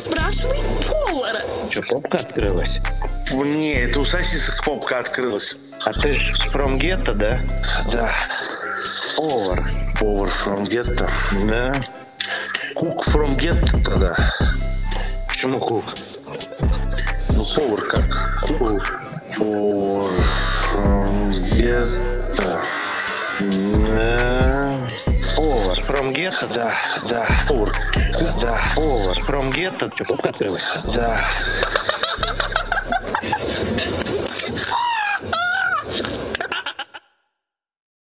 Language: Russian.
спрашивай повара. Что, попка открылась? Не, это у сосисок попка открылась. А ты ж from ghetto, да? Да. Повар. Повар from ghetto. Да. Cook from ghetto тогда. Почему кук? Ну, повар как? Кук. Повар from ghetto. Да. Повар. From ghetto? Да, да. Повар. Да. Повар. From ghetto. Что, попка открылась? Да.